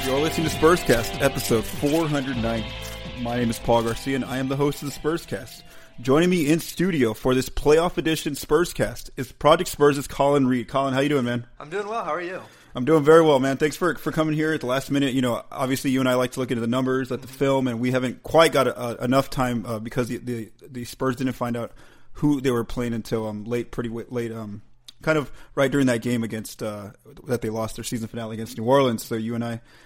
You're listening to Spurscast, episode 490. My name is Paul Garcia, and I am the host of the Spurscast. Joining me in studio for this playoff edition Spurscast is Project Spurs' Colin Reed. Colin, how you doing, man? I'm doing well. How are you? I'm doing very well, man. Thanks for coming here at the last minute. You know, obviously you and I like to look into the numbers at the film, and we haven't quite got enough time because the Spurs didn't find out who they were playing until pretty late, kind of right during that game against that they lost their season finale against New Orleans. So you and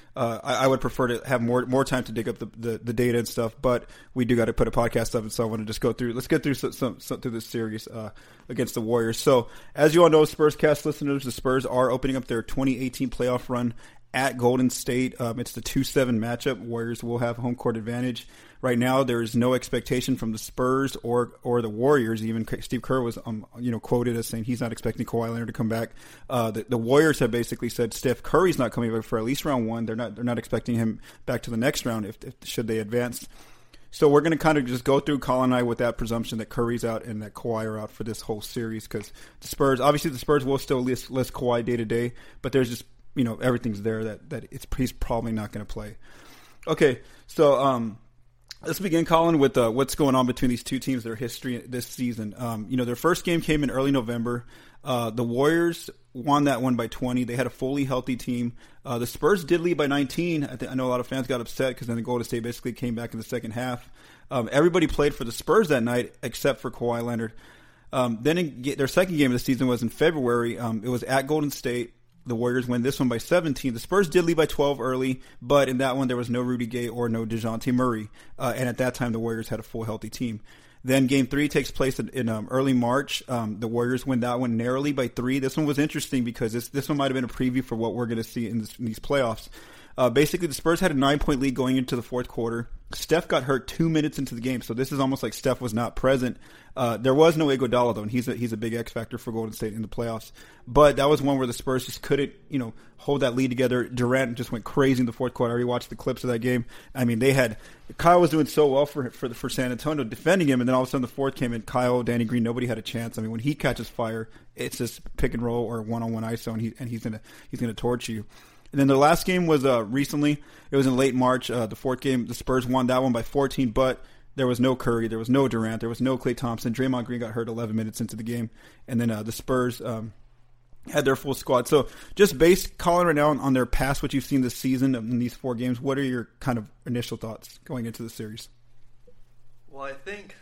I would prefer to have more time to dig up the data and stuff, but we do got to put a podcast up, and so I want to just let's get through some through this series against the Warriors. So as you all know, Spurscast listeners, the Spurs are opening up their 2018 playoff run at Golden State. It's the 2-7 matchup. Warriors will have home court advantage. Right now, there is no expectation from the Spurs or the Warriors. Even Steve Kerr was, quoted as saying he's not expecting Kawhi Leonard to come back. The Warriors have basically said Steph Curry's not coming back for at least round one. They're not expecting him back to the next round if should they advance. So we're going to kind of just go through Colin and I with that presumption that Curry's out and that Kawhi are out for this whole series, because the Spurs will still list Kawhi day to day, but there's just everything's there that he's probably not going to play. Okay, so. Let's begin, Colin, with what's going on between these two teams, their history this season. Their first game came in early November. The Warriors won that one by 20. They had a fully healthy team. The Spurs did lead by 19. I know a lot of fans got upset because then the Golden State basically came back in the second half. Everybody played for the Spurs that night except for Kawhi Leonard. Then their second game of the season was in February. It was at Golden State. The Warriors win this one by 17. The Spurs did lead by 12 early, but in that one there was no Rudy Gay or no DeJounte Murray. And at that time, the Warriors had a full healthy team. Then Game 3 takes place in early March. The Warriors win that one narrowly by 3. This one was interesting because this one might have been a preview for what we're going to see in these playoffs. Basically, the Spurs had a 9-point lead going into the fourth quarter. Steph got hurt 2 minutes into the game, so this is almost like Steph was not present. There was no Iguodala, though, and he's a big X factor for Golden State in the playoffs. But that was one where the Spurs just couldn't, hold that lead together. Durant just went crazy in the fourth quarter. I already watched the clips of that game. I mean, Kyle was doing so well for San Antonio defending him, and then all of a sudden the fourth came in. Kyle, Danny Green, nobody had a chance. I mean, when he catches fire, it's just pick and roll or one-on-one ISO, and he's gonna torch you. And then the last game was recently. It was in late March. The fourth game, the Spurs won that one by 14, but there was no Curry, there was no Durant, there was no Klay Thompson. Draymond Green got hurt 11 minutes into the game. And then the Spurs had their full squad. So just based, Colin, right now on their past, what you've seen this season in these 4 games, what are your kind of initial thoughts going into the series? Well, I think,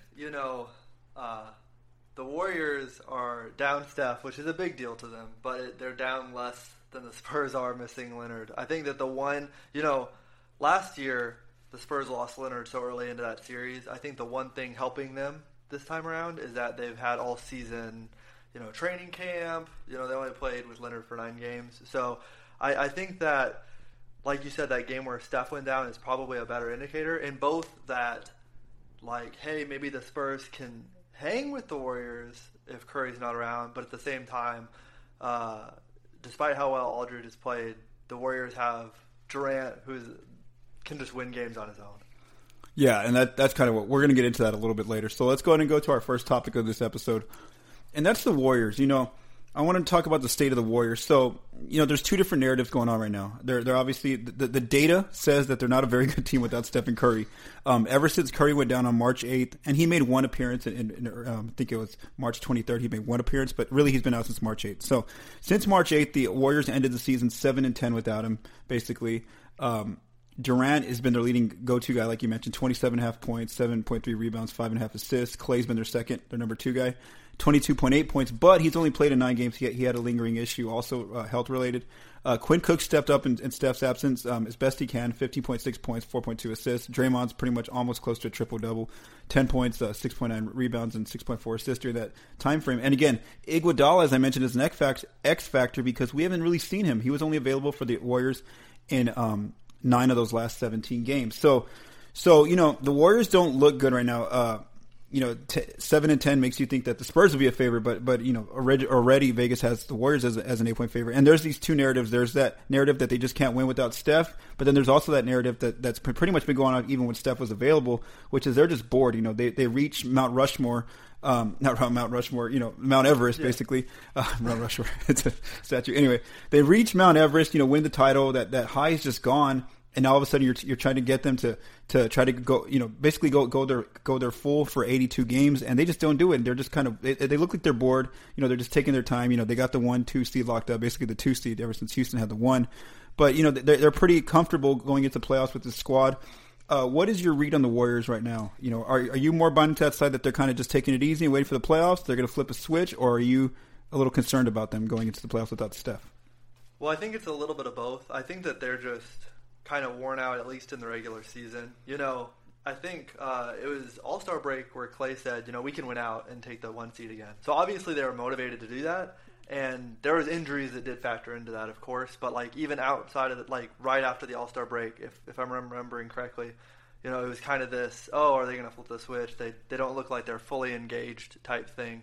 the Warriors are down Steph, which is a big deal to them, but they're down less than the Spurs are missing Leonard. I think that last year the Spurs lost Leonard so early into that series. I think the one thing helping them this time around is that they've had all season, training camp. They only played with Leonard for 9 games. So I think that, like you said, that game where Steph went down is probably a better indicator in both that, hey, maybe the Spurs can hang with the Warriors if Curry's not around, but at the same time, despite how well Aldridge has played, the Warriors have Durant, who can just win games on his own. Yeah, and that's kind of what we're going to get into that a little bit later. So let's go ahead and go to our first topic of this episode, and that's the Warriors. I want to talk about the state of the Warriors. So, there's 2 different narratives going on right now. They're obviously the data says that they're not a very good team without Stephen Curry. Ever since Curry went down on March 8th, and he made one appearance in I think it was March 23rd. He made one appearance, but really he's been out since March 8th. So since March 8th, the Warriors ended the season 7-10 without him. Basically, Durant has been their leading go-to guy, like you mentioned, 27.5 points, 7.3 rebounds, 5.5 assists. Clay's been their number 2 guy. 22.8 points, but he's only played in 9 games. He had a lingering issue, also health-related. Quinn Cook stepped up in Steph's absence as best he can, 15.6 points, 4.2 assists. Draymond's pretty much almost close to a triple-double, 10 points, 6.9 rebounds, and 6.4 assists during that time frame. And again, Iguodala, as I mentioned, is an X factor because we haven't really seen him. He was only available for the Warriors in 9 of those last 17 games. So the Warriors don't look good right now. 7-10 makes you think that the Spurs will be a favorite, but already Vegas has the Warriors as an 8-point favorite. And there's these two narratives. There's that narrative that they just can't win without Steph, but then there's also that narrative that's pretty much been going on even when Steph was available, which is they're just bored. They reach Mount Rushmore. Not Mount Rushmore, Mount Everest, basically. Mount Rushmore, it's a statue. Anyway, they reach Mount Everest, win the title. That high is just gone. And all of a sudden, you're trying to get them to try to go, basically go their full for 82 games, and they just don't do it. And they're just kind of they look like they're bored. They're just taking their time. They got the 1-2 seed locked up, basically the 2 seed ever since Houston had the 1. But they're pretty comfortable going into playoffs with this squad. What is your read on the Warriors right now? Are you more bonding to that side that they're kind of just taking it easy and waiting for the playoffs? They're going to flip a switch, or are you a little concerned about them going into the playoffs without Steph? Well, I think it's a little bit of both. I think that they're just kind of worn out, at least in the regular season. I think it was All-Star break where Klay said, we can win out and take the 1 seed again. So obviously they were motivated to do that, and there was injuries that did factor into that, of course. But even outside of it, right after the All-Star break, if I'm remembering correctly, it was kind of this, are they going to flip the switch? They don't look like they're fully engaged type thing.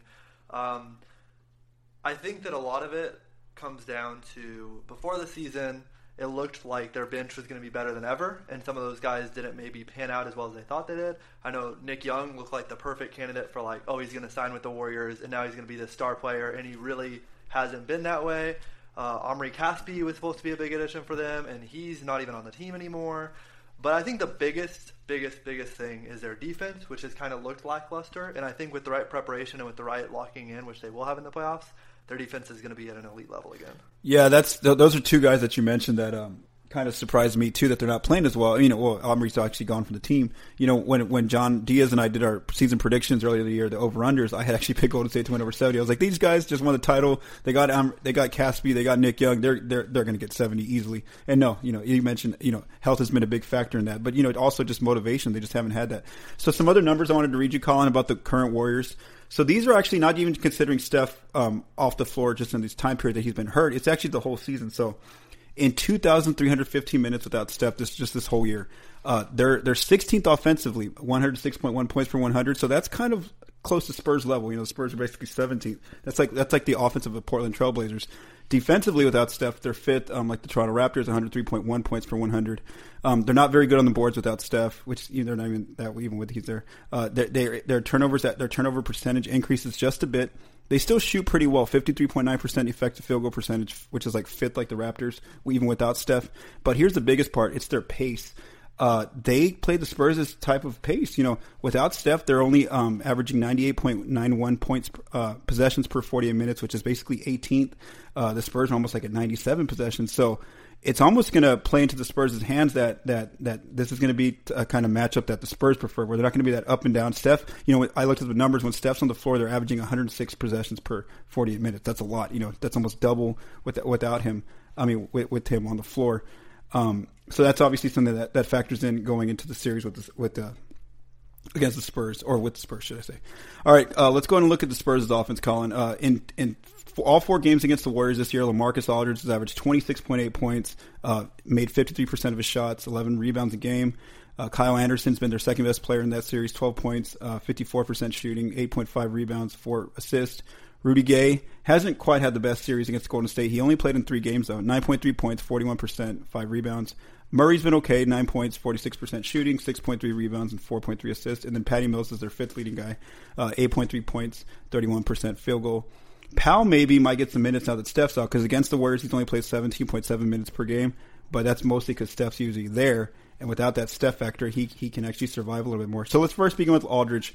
I think that a lot of it comes down to before the season, it looked like their bench was going to be better than ever, and some of those guys didn't maybe pan out as well as they thought they did. I know Nick Young looked like the perfect candidate for he's going to sign with the Warriors, and now he's going to be the star player, and he really hasn't been that way. Omri Caspi was supposed to be a big addition for them, and he's not even on the team anymore. But I think the biggest thing is their defense, which has kind of looked lackluster, and I think with the right preparation and with the right locking in, which they will have in the playoffs, their defense is going to be at an elite level again. Yeah, those are two guys that you mentioned that kind of surprised me too that they're not playing as well. Omri's actually gone from the team. When John Diaz and I did our season predictions earlier in the year, the over-unders, I had actually picked Golden State to win over 70. I was like, these guys just won the title. They got Caspi, they got Nick Young. They're going to get 70 easily. And no, you mentioned health has been a big factor in that, but also just motivation. They just haven't had that. So some other numbers I wanted to read you, Colin, about the current Warriors. So these are actually not even considering Steph off the floor just in this time period that he's been hurt. It's actually the whole season. So in 2,315 minutes without Steph, this whole year, they're 16th offensively, 106.1 points per 100. So that's kind of close to Spurs level. The Spurs are basically 17th. That's like the offense of the Portland Trailblazers. Defensively without Steph, they're 5th, like the Toronto Raptors, 103.1 points per 100. They're not very good on the boards without Steph, which they're not even that even with he's there. Their turnover percentage increases just a bit. They still shoot pretty well, 53.9% effective field goal percentage, which is 5th like the Raptors, even without Steph. But here's the biggest part: it's their pace. They play the Spurs' type of pace. Without Steph, they're only averaging 98.91 points possessions per 48 minutes, which is basically 18th. The Spurs are almost at 97 possessions. So it's almost going to play into the Spurs' hands that this is going to be a kind of matchup that the Spurs prefer, where they're not going to be that up and down. Steph, I looked at the numbers. When Steph's on the floor, they're averaging 106 possessions per 48 minutes. That's a lot. That's almost double without him. With him on the floor. So that's obviously something that factors in going into the series against the Spurs, or with the Spurs, should I say. All right, let's go ahead and look at the Spurs' offense, Colin. In all 4 games against the Warriors this year, LaMarcus Aldridge has averaged 26.8 points, made 53% of his shots, 11 rebounds a game. Kyle Anderson's been their second best player in that series, 12 points, 54% shooting, 8.5 rebounds, 4 assists. Rudy Gay hasn't quite had the best series against Golden State. He only played in 3 games, though. 9.3 points, 41%, 5 rebounds. Murray's been okay, 9 points, 46% shooting, 6.3 rebounds, and 4.3 assists. And then Patty Mills is their 5th leading guy, 8.3 points, 31% field goal. Powell maybe might get some minutes now that Steph's out, because against the Warriors, he's only played 17.7 minutes per game, but that's mostly because Steph's usually there. And without that Steph factor, he can actually survive a little bit more. So let's first begin with Aldridge.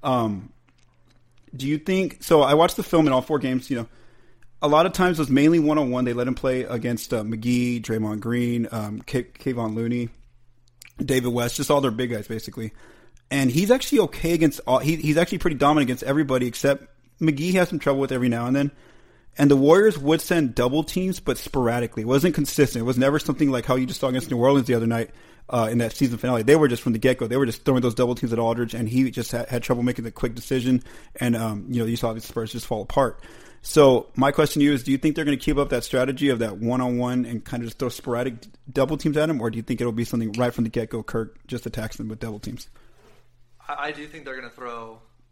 Do you think – so I watched the film in all 4 games. A lot of times it was mainly one-on-one. They let him play against McGee, Draymond Green, Kevon Looney, David West, just all their big guys basically. And he's actually okay against – he's actually pretty dominant against everybody except McGee has some trouble with every now and then. And the Warriors would send double teams, but sporadically. It wasn't consistent. It was never something like how you just saw against New Orleans the other night in that season finale. They were just from the get-go. They were just throwing those double teams at Aldridge, and he just had trouble making the quick decision. And, you saw the Spurs just fall apart. So my question to you is, do you think they're going to keep up that strategy of that one-on-one and kind of just throw sporadic double teams at him? Or do you think it'll be something right from the get-go, Kirk just attacks them with double teams? I do think they're going to throw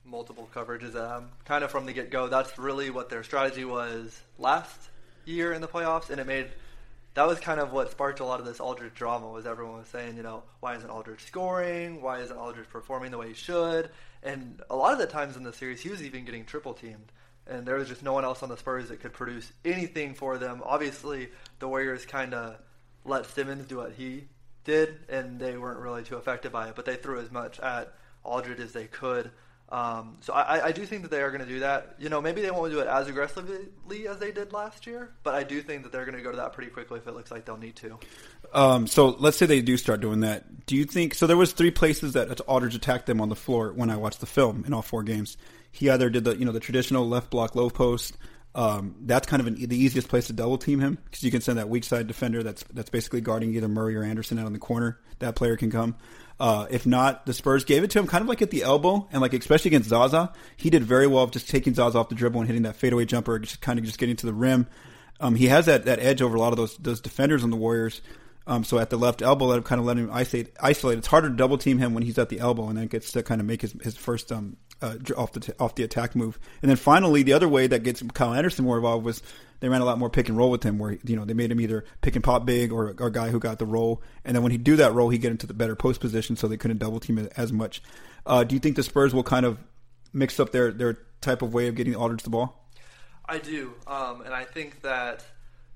multiple coverages at him, kind of from the get-go. That's really what their strategy was last year in the playoffs, and that was kind of what sparked a lot of this Aldridge drama. Was everyone was saying, why isn't Aldridge scoring? Why isn't Aldridge performing the way he should? And a lot of the times in the series, he was even getting triple-teamed. And there was just no one else on the Spurs that could produce anything for them. Obviously, the Warriors kind of let Simmons do what he did, and they weren't really too affected by it. But they threw as much at Aldridge as they could. So I do think that they are going to do that. Maybe they won't do it as aggressively as they did last year, but I do think that they're going to go to that pretty quickly if it looks like they'll need to. So let's say they do start doing that. Do you think – so there was 3 places that Aldridge attacked them on the floor when I watched the film in all 4 games. He either did the traditional left block low post. That's kind of the easiest place to double team him because you can send that weak side defender that's basically guarding either Murray or Anderson out in the corner. That player can come. If not, the Spurs gave it to him kind of like at the elbow, and especially against Zaza, he did very well of just taking Zaza off the dribble and hitting that fadeaway jumper, just getting to the rim. He has that edge over a lot of those defenders on the Warriors. So at the left elbow, let him isolate. It's harder to double team him when he's at the elbow, and then gets to kind of make his first off the attack move. And then finally, the other way that gets Kyle Anderson more involved was they ran a lot more pick and roll with him, where they made him either pick and pop big or a guy who got the roll. And then when he do that roll, he get into the better post position, so they couldn't double team it as much. Do you think the Spurs will kind of mix up their type of way of getting Aldridge the ball? I do, and I think that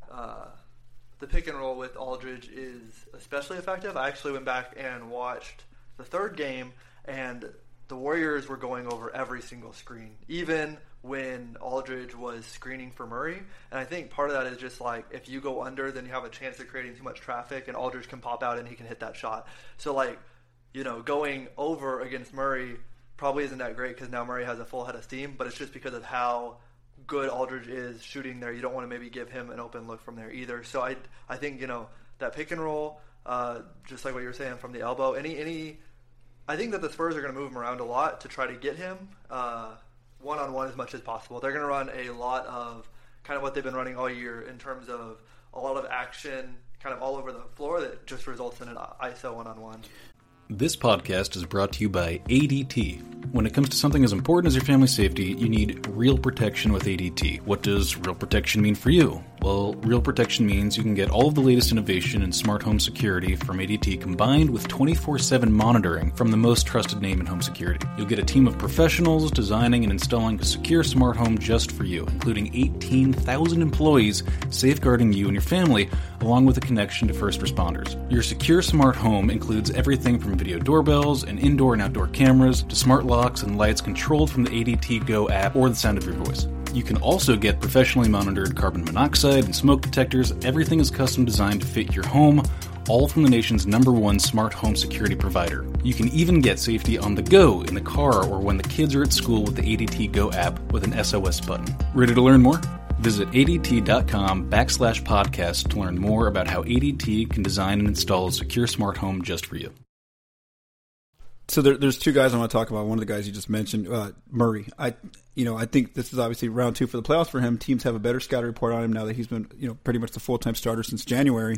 the pick and roll with Aldridge is especially effective. I actually went back and watched the 3rd game, and the Warriors were going over every single screen, even when Aldridge was screening for Murray. And I think part of that is just if you go under, then you have a chance of creating too much traffic, and Aldridge can pop out and he can hit that shot. So going over against Murray probably isn't that great because now Murray has a full head of steam, but it's just because of how good Aldridge is shooting there. You don't want to maybe give him an open look from there either. So I think that pick and roll, just like what you were saying from the elbow, I think that the Spurs are going to move him around a lot to try to get him one-on-one as much as possible. They're going to run a lot of kind of what they've been running all year in terms of a lot of action kind of all over the floor that just results in an ISO one-on-one. This podcast is brought to you by ADT. When it comes to something as important as your family's safety, you need real protection with ADT. What does real protection mean for you? Well, real protection means you can get all of the latest innovation in smart home security from ADT combined with 24/7 monitoring from the most trusted name in home security. You'll get a team of professionals designing and installing a secure smart home just for you, including 18,000 employees safeguarding you and your family, along with a connection to first responders. Your secure smart home includes everything from video doorbells and indoor and outdoor cameras to smart locks and lights controlled from the ADT Go app or the sound of your voice. You can also get professionally monitored carbon monoxide and smoke detectors. Everything is custom designed to fit your home, all from the nation's #1 smart home security provider. You can even get safety on the go, in the car, or when the kids are at school with the ADT Go app with an SOS button. Ready to learn more? Visit ADT.com/podcast to learn more about how ADT can design and install a secure smart home just for you. So there's 2 guys I want to talk about. One of the guys you just mentioned, Murray. I think this is obviously round 2 for the playoffs for him. Teams have a better scouting report on him now that he's been, pretty much the full-time starter since January.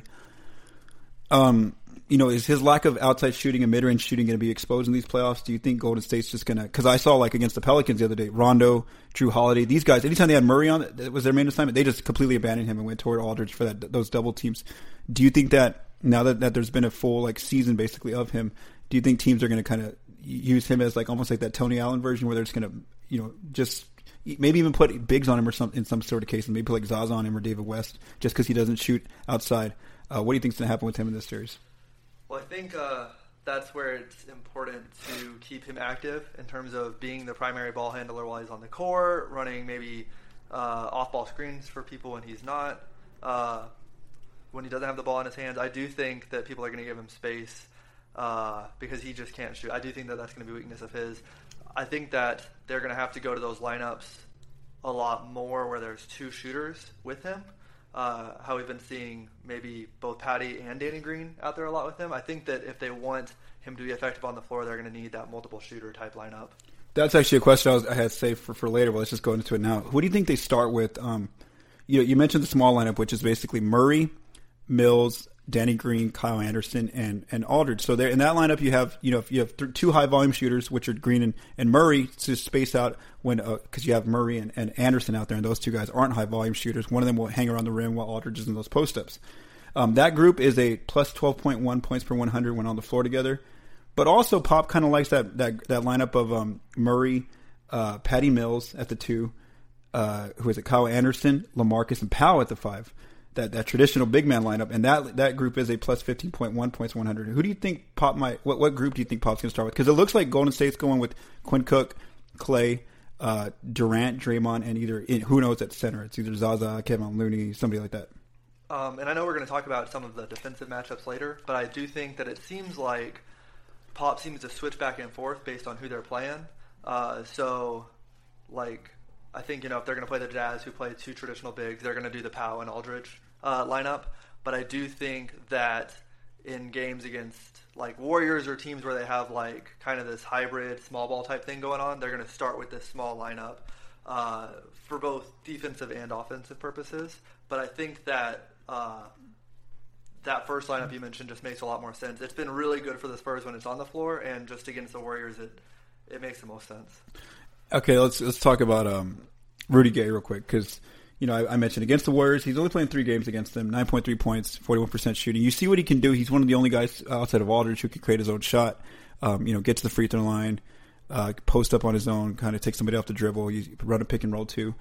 Is his lack of outside shooting and mid-range shooting going to be exposed in these playoffs? Do you think Golden State's just going to – because I saw against the Pelicans the other day, Rondo, Drew Holiday, these guys, anytime they had Murray on, that was their main assignment, they just completely abandoned him and went toward Aldridge for those double teams. Do you think that now that there's been a full season basically of him, do you think teams are going to kind of use him as almost like that Tony Allen version where they're just going to, just maybe even put bigs on him or in some sort of case, and maybe put Zaza on him or David West just because he doesn't shoot outside? What do you think is going to happen with him in this series? Well, I think that's where it's important to keep him active in terms of being the primary ball handler while he's on the court, running maybe off-ball screens for people when he's not, when he doesn't have the ball in his hands. I do think that people are going to give him space because he just can't shoot. I do think that that's going to be a weakness of his. I think that they're going to have to go to those lineups a lot more where there's 2 shooters with him. How we've been seeing maybe both Patty and Danny Green out there a lot with him. I think that if they want him to be effective on the floor, they're going to need that multiple shooter type lineup. That's actually a question I had saved for later. Well, let's just go into it now. Who do you think they start with? You mentioned the small lineup, which is basically Murray, Mills, Danny Green, Kyle Anderson, and Aldridge. So there in that lineup, you have two high volume shooters, which are Green and Murray, to space out when because you have Murray and Anderson out there, and those two guys aren't high volume shooters. One of them will hang around the rim while Aldridge is in those post ups. That group is a plus 12.1 points per 100 when on the floor together. But also, Pop kind of likes that lineup of Murray, Patty Mills at the 2, who is it? Kyle Anderson, LaMarcus, and Powell at the 5. That traditional big man lineup, and that group is a plus 15.1 points 100. Who do you think Pop might? What group do you think Pop's going to start with? Because it looks like Golden State's going with Quinn Cook, Clay, Durant, Draymond, and who knows at center? It's either Zaza, Kevin Looney, somebody like that. And I know we're going to talk about some of the defensive matchups later, but I do think that it seems like Pop seems to switch back and forth based on who they're playing. So, like, I think, if they're going to play the Jazz, who play two traditional bigs, they're going to do the Powell and Aldridge lineup. But I do think that in games against, like, Warriors or teams where they have, like, kind of this hybrid small ball type thing going on, they're going to start with this small lineup for both defensive and offensive purposes. But I think that that first lineup you mentioned just makes a lot more sense. It's been really good for the Spurs when it's on the floor, and just against the Warriors, it makes the most sense. Okay, let's talk about Rudy Gay real quick, because I mentioned against the Warriors, he's only playing 3 games against them, 9.3 points, 41% shooting. You see what he can do. He's one of the only guys outside of Aldridge who can create his own shot. Get to the free throw line, post up on his own, kind of take somebody off the dribble, you run a pick and roll too.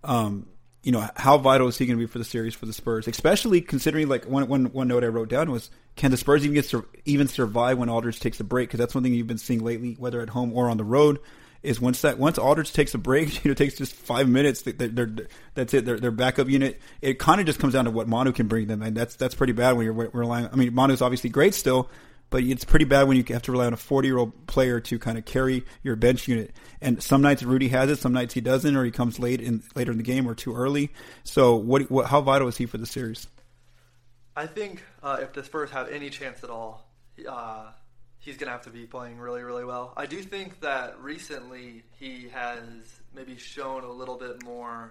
How vital is he going to be for the series for the Spurs? Especially considering, like, one note I wrote down was, can the Spurs even survive when Aldridge takes a break? Because that's one thing you've been seeing lately, whether at home or on the road, is once Aldridge takes a break, it takes just 5 minutes. That's it. Their backup unit. It kind of just comes down to what Manu can bring them, and that's pretty bad when you're relying. I mean, Manu's obviously great still, but it's pretty bad when you have to rely on a 40-year-old player to kind of carry your bench unit. And some nights Rudy has it, some nights he doesn't, or he comes later in the game or too early. So how vital is he for the series? I think if the Spurs have any chance at all, he's going to have to be playing really, really well. I do think that recently he has maybe shown a little bit more,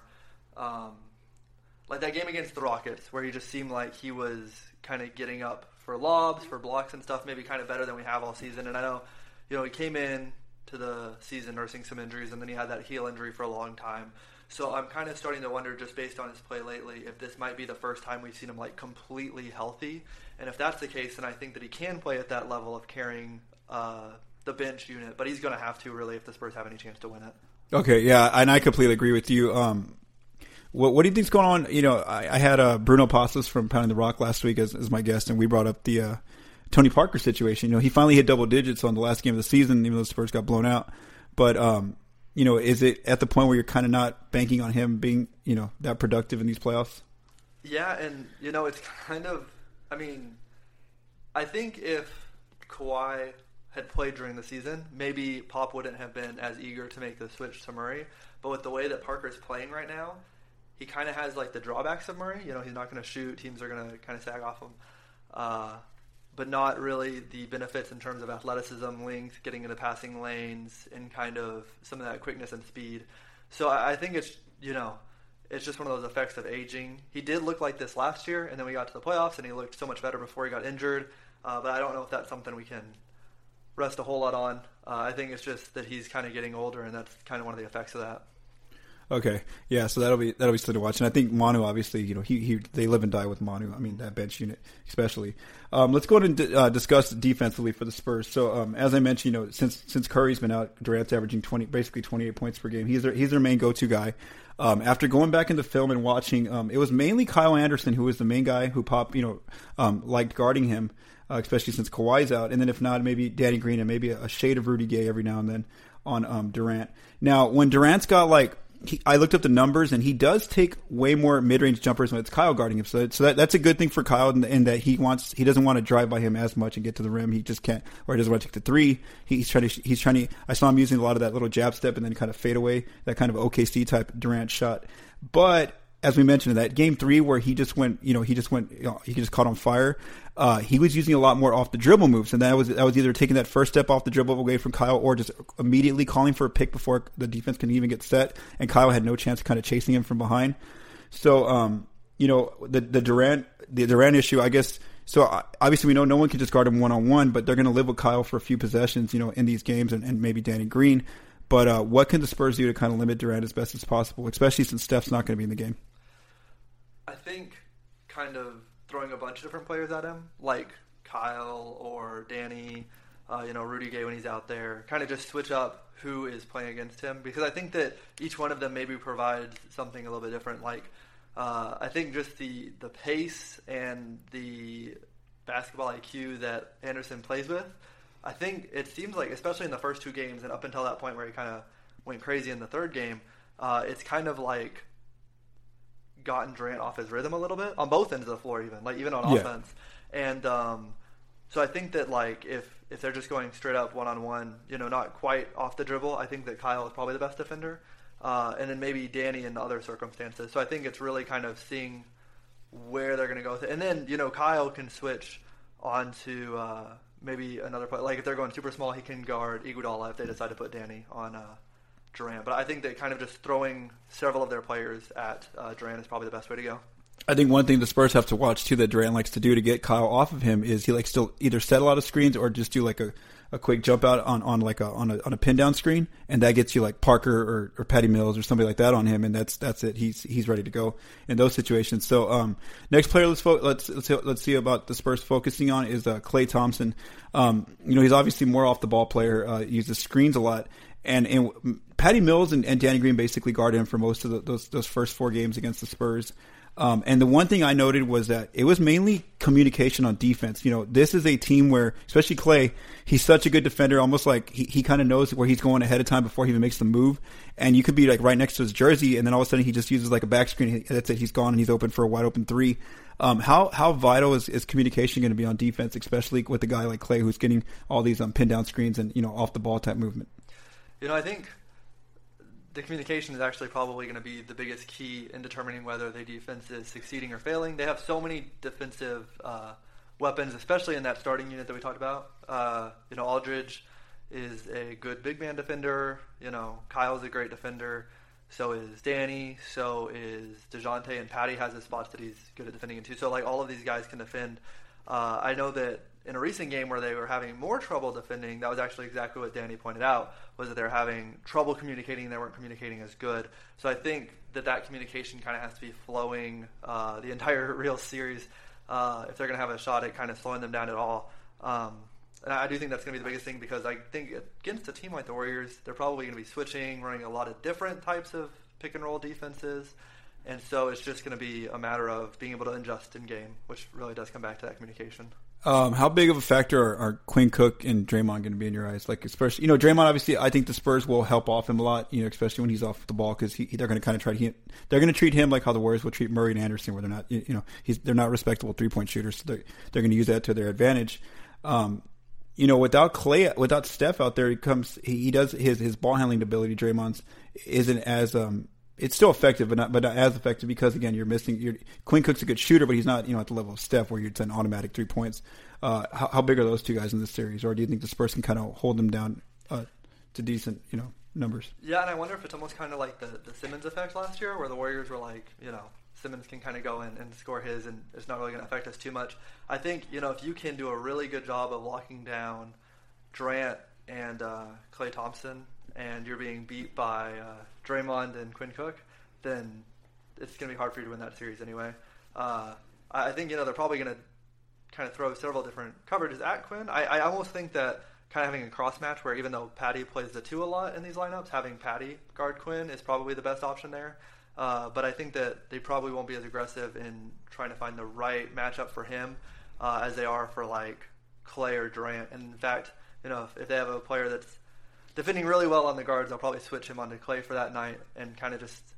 like that game against the Rockets, where he just seemed like he was kind of getting up for lobs, for blocks and stuff, maybe kind of better than we have all season. And I know, he came in to the season nursing some injuries, and then he had that heel injury for a long time. So I'm kind of starting to wonder, just based on his play lately, if this might be the first time we've seen him, like, completely healthy. And if that's the case, then I think that he can play at that level of carrying the bench unit. But he's going to have to, really, if the Spurs have any chance to win it. Okay, yeah, and I completely agree with you. What do you think's going on? I had Bruno Passos from Pounding the Rock last week as my guest, and we brought up the Tony Parker situation. He finally hit double digits on the last game of the season, even though the Spurs got blown out. But is it at the point where you're kind of not banking on him being that productive in these playoffs? Yeah, and it's kind of. I mean, I think if Kawhi had played during the season, maybe Pop wouldn't have been as eager to make the switch to Murray. But with the way that Parker's playing right now, he kind of has, like, the drawbacks of Murray. He's not going to shoot. Teams are going to kind of sag off him. But not really the benefits in terms of athleticism, length, getting into passing lanes, and kind of some of that quickness and speed. So I think it's, it's just one of those effects of aging. He did look like this last year, and then we got to the playoffs, and he looked so much better before he got injured. But I don't know if that's something we can rest a whole lot on. I think it's just that he's kind of getting older, and that's kind of one of the effects of that. Okay, yeah, so that'll be something to watch, and I think Manu, obviously, they live and die with Manu. I mean, that bench unit especially. Let's go ahead and discuss defensively for the Spurs. So as I mentioned, since Curry's been out, Durant's averaging basically 28 points per game. He's their main go-to guy. After going back into film and watching, it was mainly Kyle Anderson who was the main guy who Pop liked guarding him, especially since Kawhi's out, and then if not, maybe Danny Green and maybe a shade of Rudy Gay every now and then on Durant. Now, when Durant's got I looked up the numbers, and he does take way more mid-range jumpers when it's Kyle guarding him. So that's a good thing for Kyle in that he doesn't want to drive by him as much and get to the rim. He just can't, or he doesn't want to take the three. He's trying to. I saw him using a lot of that little jab step and then kind of fade away, that kind of OKC type Durant shot. But as we mentioned in that game 3 where he just caught on fire. He was using a lot more off the dribble moves, and that was either taking that first step off the dribble away from Kyle, or just immediately calling for a pick before the defense can even get set, and Kyle had no chance of kind of chasing him from behind. So, the Durant issue, I guess, So obviously we know no one can just guard him one-on-one, but they're going to live with Kyle for a few possessions, in these games, and maybe Danny Green. But what can the Spurs do to kind of limit Durant as best as possible, especially since Steph's not going to be in the game? I think kind of throwing a bunch of different players at him, like Kyle or Danny, Rudy Gay when he's out there, kind of just switch up who is playing against him, because I think that each one of them maybe provides something a little bit different. Like I think just the pace and the basketball IQ that Anderson plays with, I think it seems like, especially in the first two games and up until that point where he kind of went crazy in the third game, it's kind of like gotten Durant off his rhythm a little bit on both ends of the floor, even on offense. And so I think that if they're just going straight up one-on-one, not quite off the dribble, I think that Kyle is probably the best defender. And then maybe Danny in other circumstances. So I think it's really kind of seeing where they're going to go with it. And then, Kyle can switch on to maybe another player. Like if they're going super small, he can guard Iguodala if they decide to put Danny on Durant. But I think that kind of just throwing several of their players at Durant is probably the best way to go. I think one thing the Spurs have to watch too that Durant likes to do to get Kyle off of him is he likes to either set a lot of screens or just do like a quick jump out on a pin down screen, and that gets you like Parker or Patty Mills or somebody like that on him, and that's it. He's ready to go in those situations. So next player let's see about the Spurs focusing on is Klay Thompson. He's obviously more off the ball player. Uses screens a lot. And Patty Mills and Danny Green basically guarded him for most of those first four games against the Spurs. And the one thing I noted was that it was mainly communication on defense. This is a team where, especially Klay, he's such a good defender, almost like he kind of knows where he's going ahead of time before he even makes the move. And you could be like right next to his jersey, and then all of a sudden he just uses like a back screen. That's it. He's gone and he's open for a wide open three. How vital is communication going to be on defense, especially with a guy like Klay who's getting all these pin down screens and off the ball type movement? I think the communication is actually probably going to be the biggest key in determining whether the defense is succeeding or failing. They have so many defensive weapons, especially in that starting unit that we talked about. Aldridge is a good big man defender. Kyle's a great defender. So is Danny. So is DeJounte, and Patty has his spots that he's good at defending in too. So all of these guys can defend. I know that in a recent game where they were having more trouble defending, that was actually exactly what Danny pointed out, was that they're having trouble communicating. They weren't communicating as good. So I think that communication kind of has to be flowing the entire real series if they're going to have a shot at kind of slowing them down at all. And I do think that's going to be the biggest thing, because I think against a team like the Warriors, they're probably going to be switching, running a lot of different types of pick-and-roll defenses. And so it's just going to be a matter of being able to adjust in game, which really does come back to that communication. How big of a factor are Quinn Cook and Draymond going to be in your eyes? Especially, Draymond, obviously, I think the Spurs will help off him a lot, especially when he's off the ball, because they're going to kind of they're going to treat him like how the Warriors will treat Murray and Anderson, where they're not, they're not respectable 3-point shooters. So they're going to use that to their advantage. Without Klay, without Steph out there, he does his ball handling ability. Draymond's isn't as it's still effective, but not as effective, because again, you're missing. Quinn Cook's a good shooter, but he's not at the level of Steph where it's an automatic 3 points. How big are those two guys in this series, or do you think the Spurs can kind of hold them down to decent numbers? Yeah, and I wonder if it's almost kind of like the Simmons effect last year, where the Warriors were like, Simmons can kind of go in and score his, and it's not really going to affect us too much. I think if you can do a really good job of locking down Durant and Klay Thompson, and you're being beat by Draymond and Quinn Cook, then it's going to be hard for you to win that series anyway. I think they're probably going to kind of throw several different coverages at Quinn. I almost think that kind of having a cross match where, even though Patty plays the 2 a lot in these lineups, having Patty guard Quinn is probably the best option there. But I think that they probably won't be as aggressive in trying to find the right matchup for him as they are for Klay or Durant. And in fact, if they have a player that's defending really well on the guards, they'll probably switch him onto Klay for that night and kind of just,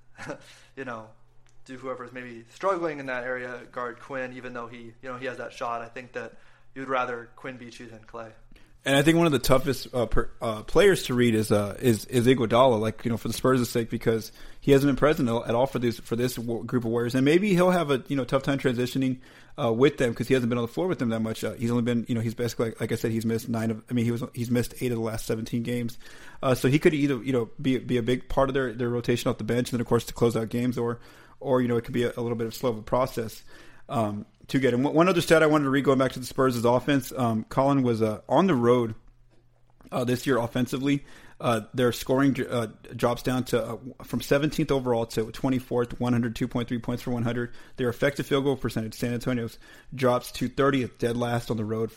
do whoever's maybe struggling in that area guard Quinn, even though he has that shot. I think that you'd rather Quinn beat you than Klay. And I think one of the toughest players to read is Iguodala, for the Spurs' sake, because he hasn't been present at all for this group of Warriors, and maybe he'll have a tough time transitioning with them, because he hasn't been on the floor with them that much. He's only been he's basically, like I said, he's missed he's missed 8 of the last 17 games, so he could either be a big part of their rotation off the bench, and then of course to close out games, or it could be a little bit of slow of a process. too good. And one other stat I wanted to read going back to the Spurs' offense, Colin was on the road this year offensively. Their scoring drops down to from 17th overall to 24th, 102.3 points per 100. Their effective field goal percentage, San Antonio's, drops to 30th, dead last on the road.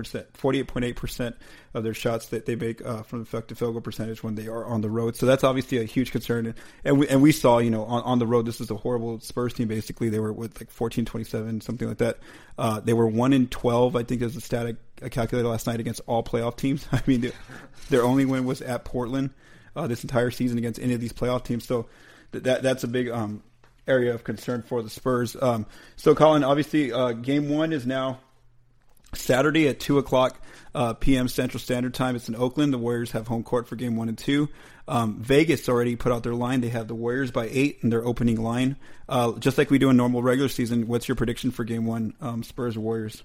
48.8% of their shots that they make from effective field goal percentage when they are on the road. So that's obviously a huge concern. And we saw, on the road, this is a horrible Spurs team. Basically, they were with like 14-27, something like that. They were 1-12, I think, is the stat I calculated last night against all playoff teams. I mean, their only win was at Portland this entire season against any of these playoff teams. So that's a big area of concern for the Spurs. So, Colin, obviously, Game 1 is now Saturday at 2:00 p.m. Central Standard Time. It's in Oakland. The Warriors have home court for Game 1 and 2. Vegas already put out their line. They have the Warriors by 8 in their opening line. Just like we do in normal regular season, what's your prediction for Game 1, Spurs or Warriors?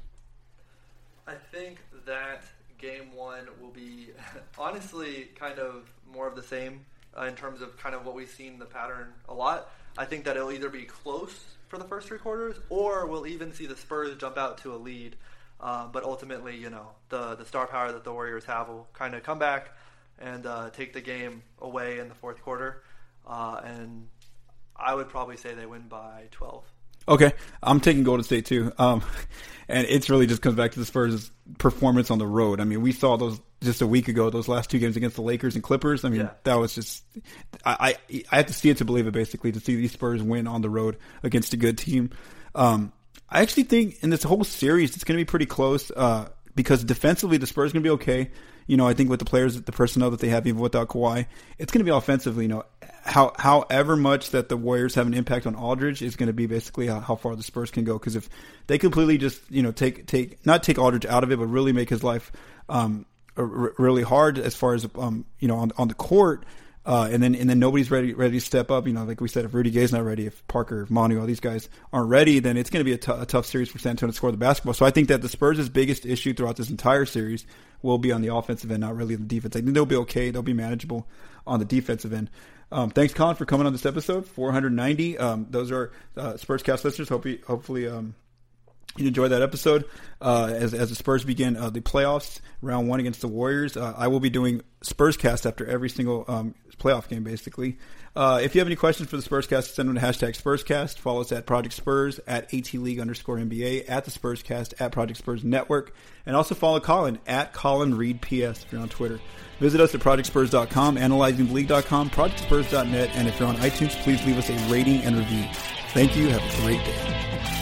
I think that Game 1 will be, honestly, kind of more of the same in terms of kind of what we've seen the pattern a lot. I think that it'll either be close for the first 3 quarters, or we'll even see the Spurs jump out to a lead. But ultimately, the star power that the Warriors have will kind of come back and take the game away in the fourth quarter. And I would probably say they win by 12. Okay, I'm taking Golden State too, and it's really just comes back to the Spurs' performance on the road. I mean, we saw those just a week ago, those last 2 games against the Lakers and Clippers. I mean, That was just I have to see it to believe it, basically, to see these Spurs win on the road against a good team. I actually think in this whole series it's going to be pretty close because defensively the Spurs are going to be okay. I think with the players, the personnel that they have, even without Kawhi, it's going to be offensively. However much that the Warriors have an impact on Aldridge is going to be basically how far the Spurs can go. Because if they completely just not take Aldridge out of it, but really make his life really hard as far as on the court, and then nobody's ready to step up. Like we said, if Rudy Gay's not ready, if Parker, if Manu, all these guys aren't ready, then it's going to be a tough series for San Antonio to score the basketball. So I think that the Spurs' biggest issue throughout this entire series will be on the offensive end, not really the defense. I think they'll be okay. They'll be manageable on the defensive end. Thanks, Colin, for coming on this episode, 490. Those are Spurscast listeners. Hopefully you enjoyed that episode. As the Spurs begin the playoffs, round 1 against the Warriors, I will be doing Spurscast after every single playoff game, basically. If you have any questions for the Spurscast, send them to #Spurscast. Follow us at Project Spurs, at ATLeague_NBA, at the Spurscast, at Project Spurs Network, and also follow Colin at Colin Reed PS if you're on Twitter. Visit us at ProjectSpurs.com, AnalyzingTheLeague.com, ProjectSpurs.net, and if you're on iTunes, please leave us a rating and review. Thank you. Have a great day.